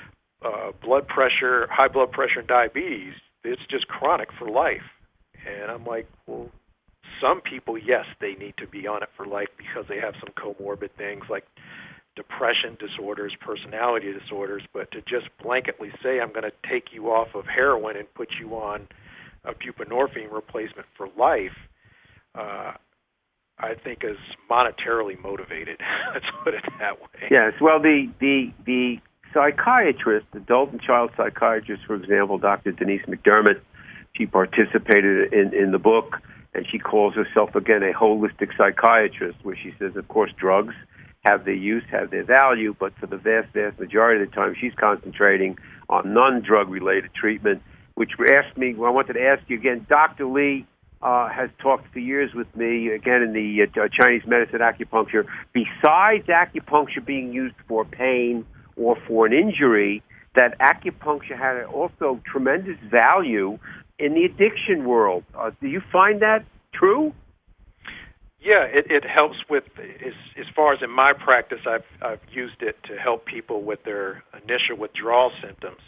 Speaker 4: uh, blood pressure, high blood pressure and diabetes. It's just chronic for life. And I'm like, well, some people, yes, they need to be on it for life because they have some comorbid things like depression disorders, personality disorders, but to just blanketly say I'm going to take you off of heroin and put you on a buprenorphine replacement for life, uh, I think is monetarily motivated. Let's put it that way.
Speaker 2: Yes, well, the, the, the psychiatrist, adult and child psychiatrist, for example, Doctor Denise McDermott, she participated in, in the book, and she calls herself, again, a holistic psychiatrist, where she says, of course, drugs have their use, have their value, but for the vast, vast majority of the time, she's concentrating on non-drug-related treatment, which asked me, well, I wanted to ask you again, Doctor Lee uh, has talked for years with me, again, in the uh, Chinese medicine acupuncture. Besides acupuncture being used for pain or for an injury, that acupuncture had also tremendous value in the addiction world. Uh, do you find that true?
Speaker 4: Yeah, it, it helps with, as, as far as in my practice, I've, I've used it to help people with their initial withdrawal symptoms.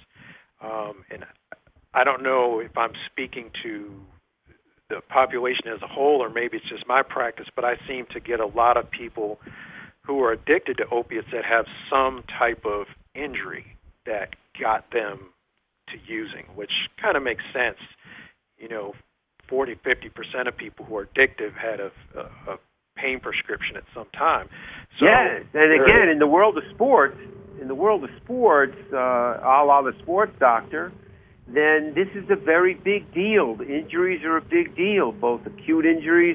Speaker 4: Um, and I don't know if I'm speaking to the population as a whole or maybe it's just my practice, but I seem to get a lot of people who are addicted to opiates that have some type of injury that got them to using, which kind of makes sense. You know, forty, fifty percent of people who are addictive had a, a, a pain prescription at some time. So
Speaker 2: yes, and again, in the world of sports, in the world of sports, uh, a la the sports doctor, then this is a very big deal. The injuries are a big deal, both acute injuries,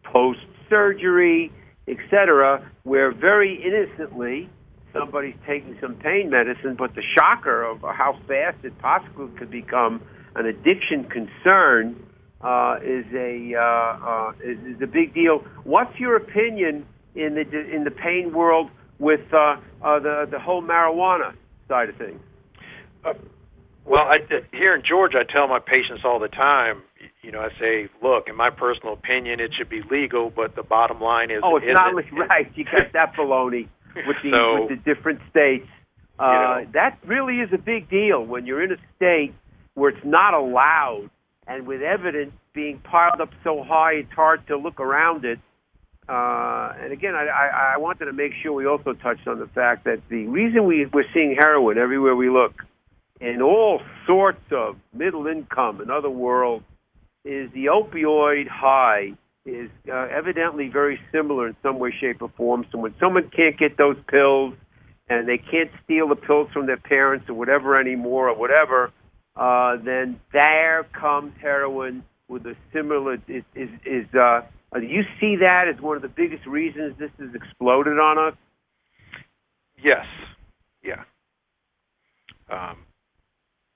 Speaker 2: post-surgery, et cetera, where very innocently somebody's taking some pain medicine, but the shocker of how fast it possibly could become an addiction concern Uh, is a uh, uh, is, is a big deal. What's your opinion in the in the pain world with uh, uh, the the whole marijuana side of things?
Speaker 4: Uh, well, I, here in Georgia, I tell my patients all the time. You know, I say, look, in my personal opinion, it should be legal, but the bottom line is,
Speaker 2: oh, it's
Speaker 4: it
Speaker 2: not
Speaker 4: isn't.
Speaker 2: right. You got that baloney with the
Speaker 4: so,
Speaker 2: with the different states. Uh,
Speaker 4: you know,
Speaker 2: that really is a big deal when you're in a state where it's not allowed. And with evidence being piled up so high, it's hard to look around it. Uh, and again, I, I, I wanted to make sure we also touched on the fact that the reason we, we're seeing heroin everywhere we look, in all sorts of middle income and other worlds, is the opioid high is uh, evidently very similar in some way, shape, or form. So when someone can't get those pills and they can't steal the pills from their parents or whatever anymore or whatever, Uh, then there comes heroin with a similar. Is is, is uh, do you see that as one of the biggest reasons this has exploded on us?
Speaker 4: Yes, yeah. Um,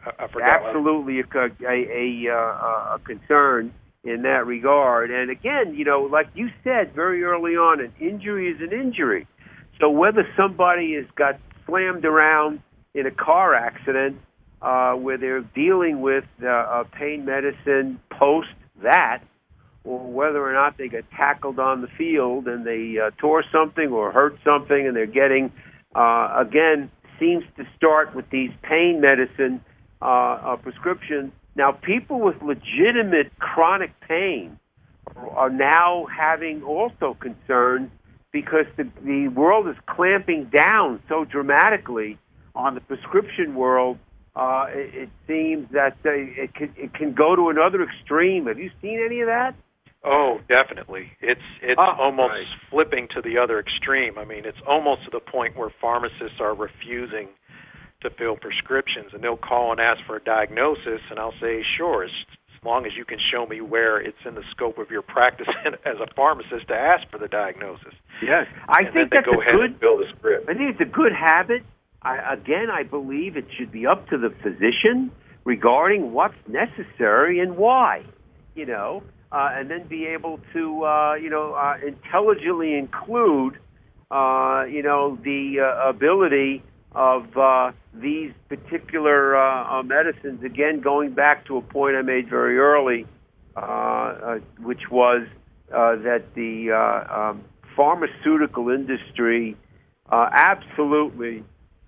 Speaker 4: I, I forgot.
Speaker 2: Absolutely a, a, a, a concern in that regard. And again, you know, like you said very early on, an injury is an injury. So whether somebody has got slammed around in a car accident uh, where they're dealing with uh, pain medicine post that, or whether or not they got tackled on the field and they uh, tore something or hurt something and they're getting, uh, again, seems to start with these pain medicine uh, uh, prescriptions. Now, people with legitimate chronic pain are now having also concerns because the, the world is clamping down so dramatically on the prescription world. Uh, it, it seems that uh, it, can, it can go to another extreme. Have you seen any of that?
Speaker 4: Oh, definitely. It's it's
Speaker 2: oh,
Speaker 4: almost
Speaker 2: right.
Speaker 4: flipping to the other extreme. I mean, it's almost to the point where pharmacists are refusing to fill prescriptions, and they'll call and ask for a diagnosis, and I'll say, sure, as, as long as you can show me where it's in the scope of your practice as a pharmacist to ask for the diagnosis.
Speaker 2: Yes, I
Speaker 4: and
Speaker 2: think
Speaker 4: then
Speaker 2: that's
Speaker 4: they go
Speaker 2: a
Speaker 4: ahead
Speaker 2: good.
Speaker 4: And fill the script.
Speaker 2: I think it's a good habit. I, again, I believe it should be up to the physician regarding what's necessary and why. You know. Uh, and then be able to, uh, you know, uh, intelligently include, uh, you know, the uh, ability of uh, these particular uh, uh, medicines. Again, going back to a point I made very early, uh, uh, which was uh, that the uh, um, pharmaceutical industry uh, absolutely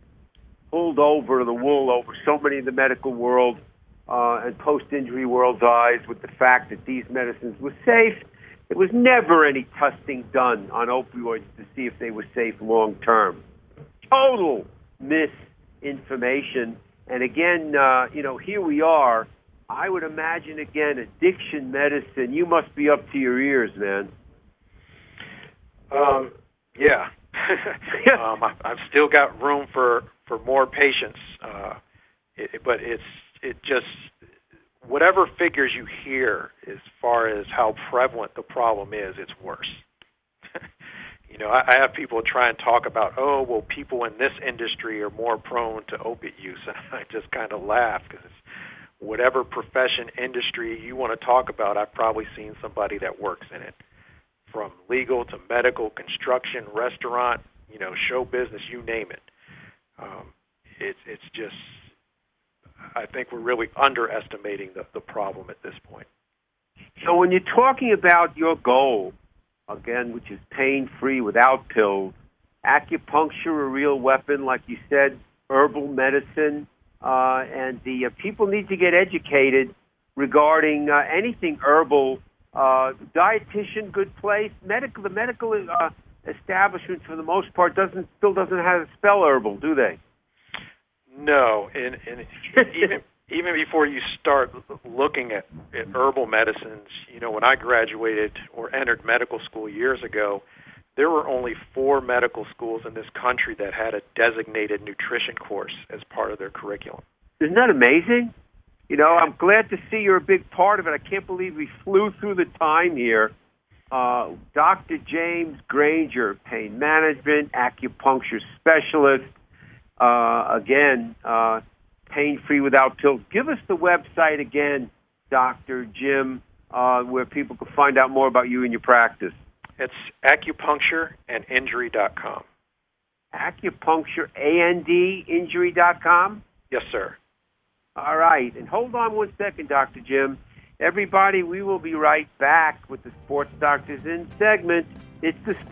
Speaker 2: pulled over the wool over so many of the medical world Uh, and post-injury world's eyes with the fact that these medicines were safe. There was never any testing done on opioids to see if they were safe long-term. Total misinformation. And again, uh, you know, here we are. I would imagine, again, addiction medicine, you must be up to your ears, man.
Speaker 4: Um, yeah. um, I, I've still got room for, for more patients, uh, it, but it's It just, whatever figures you hear as far as how prevalent the problem is, it's worse. you know, I, I have people try and talk about, oh, well, people in this industry are more prone to opiate use, and I just kind of laugh because it's whatever profession, industry you want to talk about, I've probably seen somebody that works in it, from legal to medical, construction, restaurant, you know, show business, you name it. Um, it's it's just. I think we're really underestimating the, the problem at this point.
Speaker 2: So when you're talking about your goal, again, which is pain-free without pills, acupuncture, a real weapon, like you said, herbal medicine, uh, and the uh, people need to get educated regarding uh, anything herbal. Uh, dietitian, good place. Medical, the medical uh, establishment, for the most part, doesn't still doesn't have to spell herbal, do they?
Speaker 4: No, and, and even even before you start looking at, at herbal medicines, you know, when I graduated or entered medical school years ago, there were only four medical schools in this country that had a designated nutrition course as part of their curriculum.
Speaker 2: Isn't that amazing? You know, I'm glad to see you're a big part of it. I can't believe we flew through the time here. Uh, Doctor James Granger, pain management, acupuncture specialist. Uh, again, uh, pain-free without pills. Give us the website again, Doctor Jim, uh, where people can find out more about you and your practice.
Speaker 4: It's acupuncture and injury dot com.
Speaker 2: Acupuncture and injury dot com?
Speaker 4: Yes, sir.
Speaker 2: All right. And hold on one second, Doctor Jim. Everybody, we will be right back with the Sports Doctors In segment. It's the Sports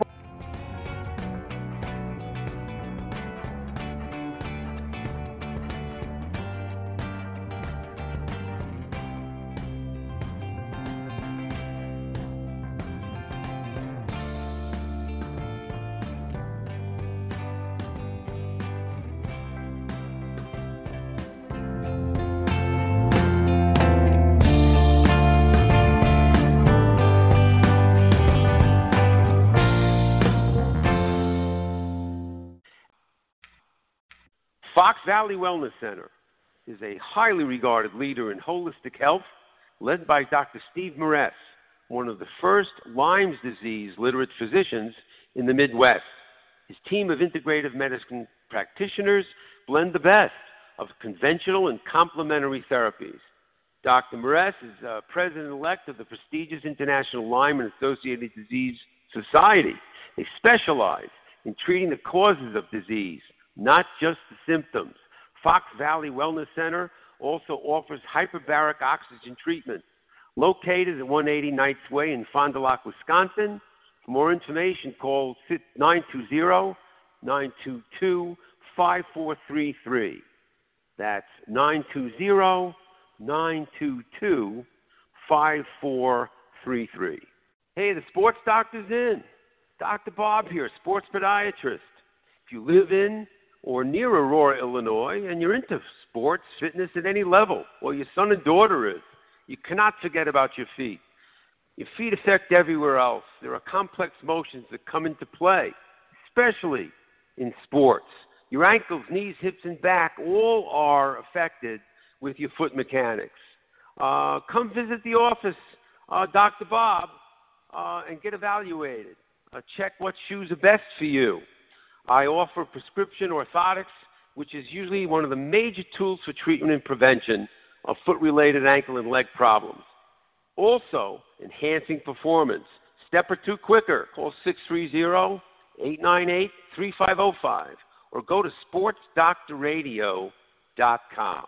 Speaker 5: Fox Valley Wellness Center is a highly regarded leader in holistic health, led by Doctor Steve Moress, one of the first Lyme's disease literate physicians in the Midwest. His team of integrative medicine practitioners blend the best of conventional and complementary therapies. Doctor Moress is uh, president-elect of the prestigious International Lyme and Associated Disease Society. They specialize in treating the causes of disease, not just the symptoms. Fox Valley Wellness Center also offers hyperbaric oxygen treatment. Located at one eighty Knights Way in Fond du Lac, Wisconsin. For more information, call nine two zero, nine two two, five four three three. That's nine two zero, nine two two, five four three three. Hey, the sports doctor's in. Doctor Bob here, sports podiatrist. If you live in or near Aurora, Illinois, and you're into sports, fitness at any level, or your son and daughter is, you cannot forget about your feet. Your feet affect everywhere else. There are complex motions that come into play, especially in sports. Your ankles, knees, hips, and back all are affected with your foot mechanics. Uh, come visit the office, uh, Doctor Bob, uh, and get evaluated. Uh, check what shoes are best for you. I offer prescription orthotics, which is usually one of the major tools for treatment and prevention of foot-related ankle and leg problems. Also, enhancing performance. Step or two quicker. Call six three zero, eight nine eight, three five zero five or go to sports doctor radio dot com.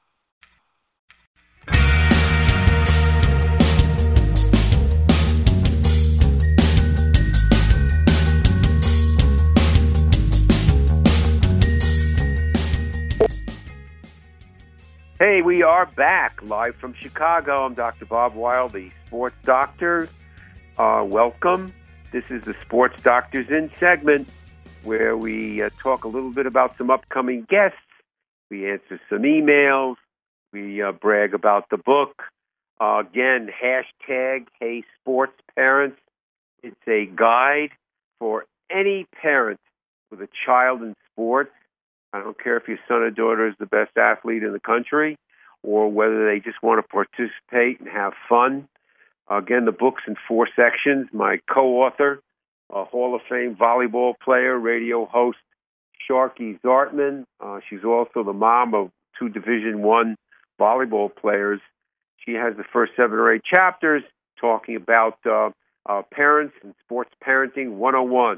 Speaker 2: Hey, we are back live from Chicago. I'm Doctor Bob Weil, the sports doctor. Uh, welcome. This is the Sports Doctors In segment where we uh, talk a little bit about some upcoming guests. We answer some emails. We uh, brag about the book. Uh, again, hashtag Hey Sports Parents. It's a guide for any parent with a child in sports. I don't care if your son or daughter is the best athlete in the country or whether they just want to participate and have fun. Again, the book's in four sections. My co-author, a Hall of Fame volleyball player, radio host, Sharky Zartman. Uh, she's also the mom of two Division One volleyball players. She has the first seven or eight chapters talking about uh, uh, parents and sports parenting one oh one.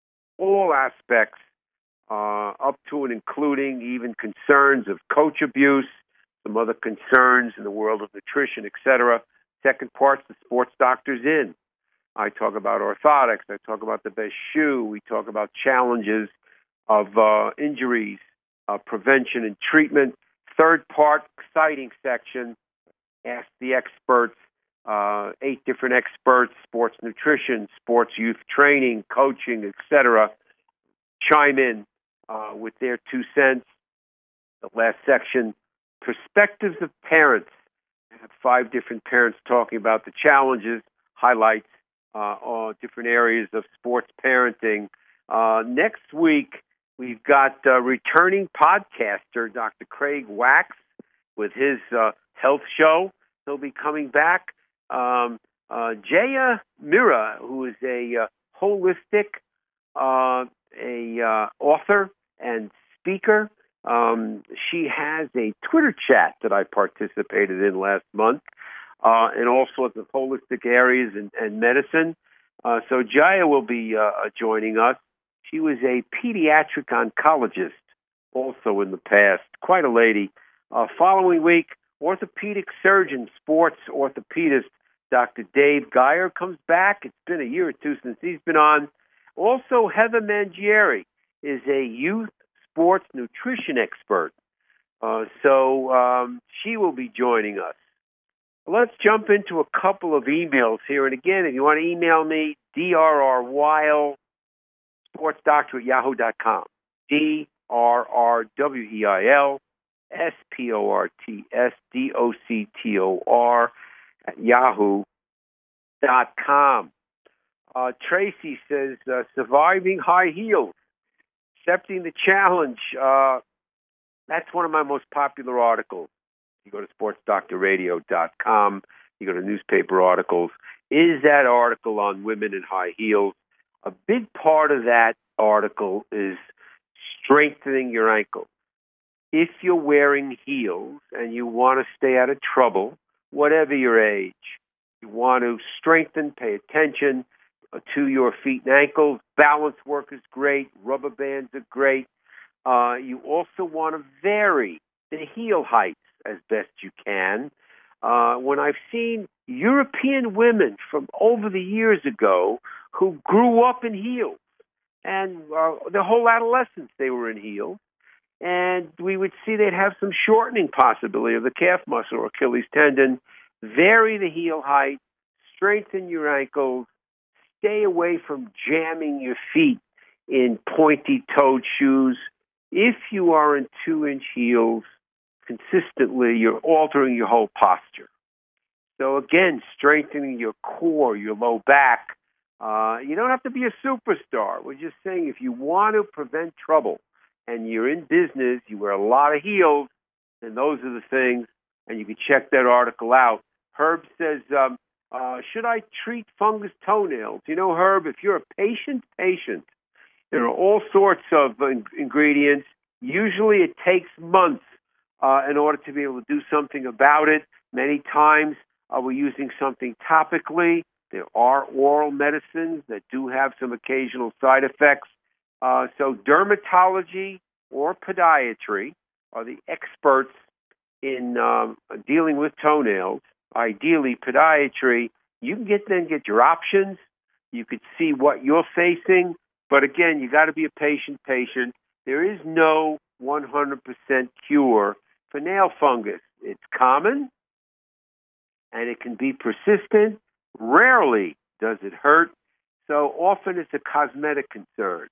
Speaker 2: All aspects Uh, up to and including even concerns of coach abuse, some other concerns in the world of nutrition, et cetera. Second part's the Sports Doctor's In. I talk about orthotics. I talk about the best shoe. We talk about challenges of uh, injuries, uh, prevention and treatment. Third part, exciting section, Ask the Experts. Uh, eight different experts, sports nutrition, sports youth training, coaching, et cetera, chime in Uh, with their two cents. The last section, perspectives of parents. I have five different parents talking about the challenges, highlights, uh, on different areas of sports parenting. Uh, next week, we've got uh, returning podcaster Doctor Craig Wax with his uh, health show. He'll be coming back. Um, uh, Jaya Mira, who is a uh, holistic uh, a uh, author and speaker. Um, she has a Twitter chat that I participated in last month uh, in all sorts of holistic areas and, and medicine. Uh, so Jaya will be uh, joining us. She was a pediatric oncologist also in the past. Quite a lady. Uh, following week, orthopedic surgeon, sports orthopedist Doctor Dave Geyer comes back. It's been a year or two since he's been on. Also, Heather Mangieri is a youth sports nutrition expert. Uh, so um, she will be joining us. Let's jump into a couple of emails here. And again, if you want to email me, D R R Weil, sportsdoctor at yahoo dot com. D R R W E I L, S P O R T S D O C T O R at yahoo dot com. Uh, Tracy says, uh, surviving high heels, accepting the challenge. Uh, that's one of my most popular articles. You go to sports doctor radio dot com, you go to newspaper articles. Is that article on women in high heels? A big part of that article is strengthening your ankle. if you're wearing heels and you want to stay out of trouble, whatever your age, you want to strengthen, pay attention to your feet and ankles. Balance work is great. Rubber bands are great. Uh, you also want to vary the heel heights as best you can. Uh, when I've seen European women from over the years ago who grew up in heels, and uh, their whole adolescence they were in heels, and we would see they'd have some shortening possibility of the calf muscle or Achilles tendon. Vary the heel height, strengthen your ankles, stay away from jamming your feet in pointy-toed shoes. If you are in two-inch heels consistently, you're altering your whole posture. So again, strengthening your core, your low back. Uh, you don't have to be a superstar. We're just saying if you want to prevent trouble and you're in business, you wear a lot of heels, then those are the things, and you can check that article out. Herb says, um, uh, should I treat fungus toenails? You know, Herb, if you're a patient patient, there are all sorts of in- ingredients. Usually it takes months uh, in order to be able to do something about it. Many times uh, we're using something topically. There are oral medicines that do have some occasional side effects. Uh, so dermatology or podiatry are the experts in um, dealing with toenails. Ideally, podiatry, you can get then get your options. You could see what you're facing. But again, you got to be a patient patient. There is no one hundred percent cure for nail fungus. It's common, and it can be persistent. Rarely does it hurt. So often it's a cosmetic concern.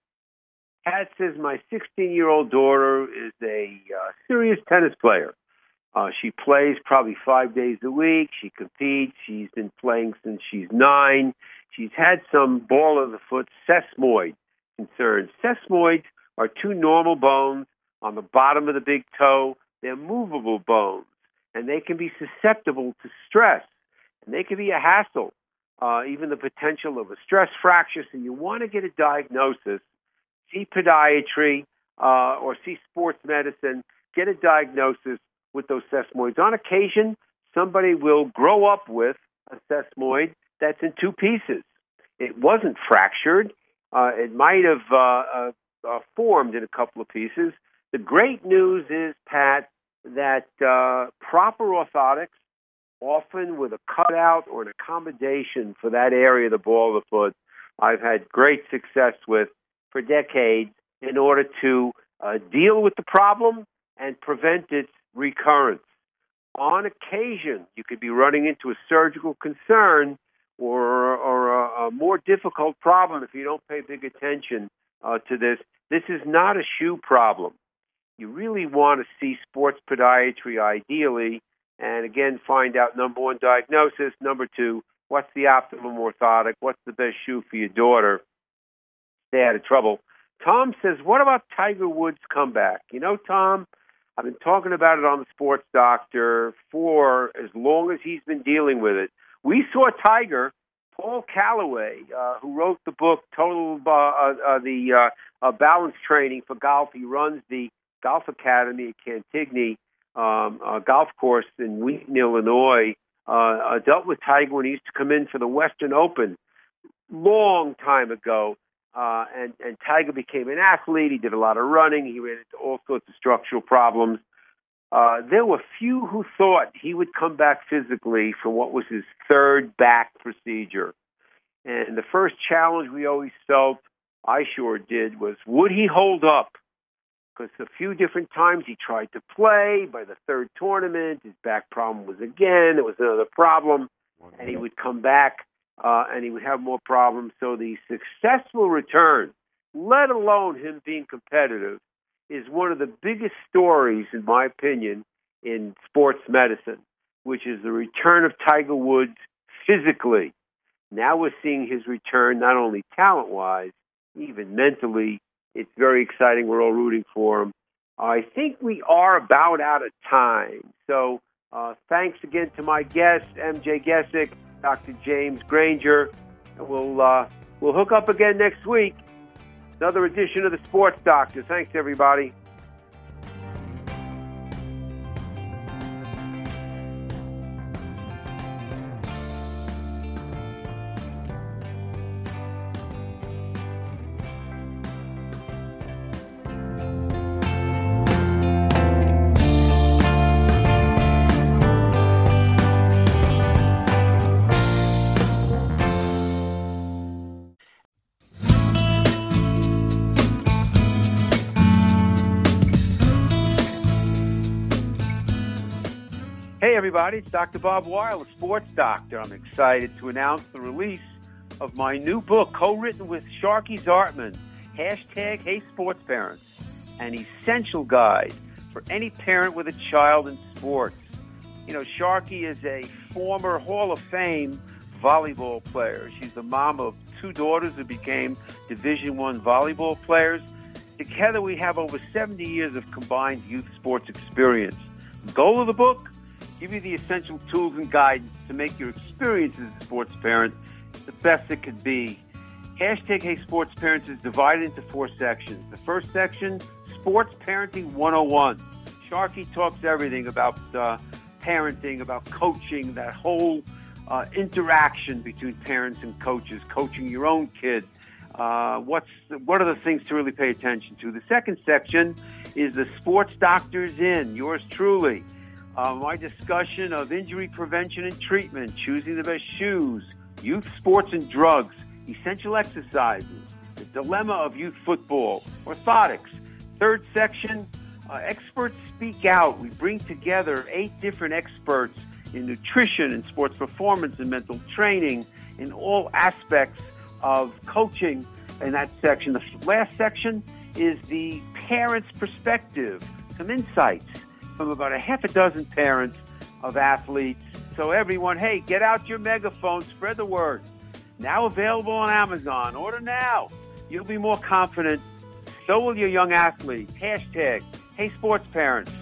Speaker 2: Pat says, my sixteen-year-old daughter is a uh, serious tennis player. Uh, she plays probably five days a week. She competes. She's been playing since she's nine. She's had some ball of the foot sesamoid concerns. Sesamoids are two normal bones on the bottom of the big toe. They're movable bones, and they can be susceptible to stress, and they can be a hassle, uh, even the potential of a stress fracture. So you want to get a diagnosis, see podiatry uh, or see sports medicine, get a diagnosis with those sesamoids. On occasion, somebody will grow up with a sesamoid that's in two pieces. It wasn't fractured. Uh, it might have uh, uh, uh, formed in a couple of pieces. The great news is, Pat, that uh, proper orthotics, often with a cutout or an accommodation for that area of the ball of the foot, I've had great success with for decades in order to uh, deal with the problem and prevent its recurrence. On occasion, you could be running into a surgical concern or, or a, a more difficult problem if you don't pay big attention uh, to this. This is not a shoe problem. You really want to see sports podiatry ideally, and again, find out, number one, diagnosis, number two, what's the optimum orthotic, what's the best shoe for your daughter, stay out of trouble. Tom says, what about Tiger Woods' comeback? You know, Tom, I've been talking about it on the Sports Doctor for as long as he's been dealing with it. We saw Tiger, Paul Calloway, uh, who wrote the book Total uh, uh, the uh, uh, Balance Training for Golf. He runs the Golf Academy at Cantigny um, uh, Golf Course in Wheaton, Illinois. Uh, uh, dealt with Tiger when he used to come in for the Western Open long time ago. Uh, and, and Tiger became an athlete. He did a lot of running. He ran into all sorts of structural problems. Uh, there were few who thought he would come back physically from what was his third back procedure. And the first challenge we always felt, I sure did, was would he hold up? Because a few different times he tried to play. By the third tournament, his back problem was again. It was another problem. And he would come back. Uh, and he would have more problems. So the successful return, let alone him being competitive, is one of the biggest stories, in my opinion, in sports medicine, which is the return of Tiger Woods physically. Now we're seeing his return not only talent-wise, even mentally. It's very exciting. We're all rooting for him. I think we are about out of time. So uh, thanks again to my guest, M J Gesick, Doctor James Granger. We'll uh, we'll hook up again next week. Another edition of the Sports Doctor. Thanks, everybody. Hey, everybody, it's Doctor Bob Weil, a sports doctor. I'm excited to announce the release of my new book, co-written with Sharky Zartman, hashtag Hey Sports Parents, an essential guide for any parent with a child in sports. You know, Sharky is a former Hall of Fame volleyball player. She's the mom of two daughters who became Division One volleyball players. Together, we have over seventy years of combined youth sports experience. The goal of the book? Give you the essential tools and guidance to make your experience as a sports parent the best it could be. Hashtag Hey Sports Parents is divided into four sections. The first section, Sports Parenting one oh one. Sharky talks everything about uh, parenting, about coaching, that whole uh, interaction between parents and coaches, coaching your own kid. Uh, what's what are the things to really pay attention to? The second section is the Sports Doctors In, yours truly. Uh, my discussion of injury prevention and treatment, choosing the best shoes, youth sports and drugs, essential exercises, the dilemma of youth football, orthotics. Third section, uh, experts speak out. We bring together eight different experts in nutrition and sports performance and mental training in all aspects of coaching in that section. The last section is the parent's perspective, some insights from about a half a dozen parents of athletes. So everyone, hey, get out your megaphone, spread the word. Now available on Amazon. Order now. You'll be more confident. So will your young athlete. Hashtag Hey Sports Parents.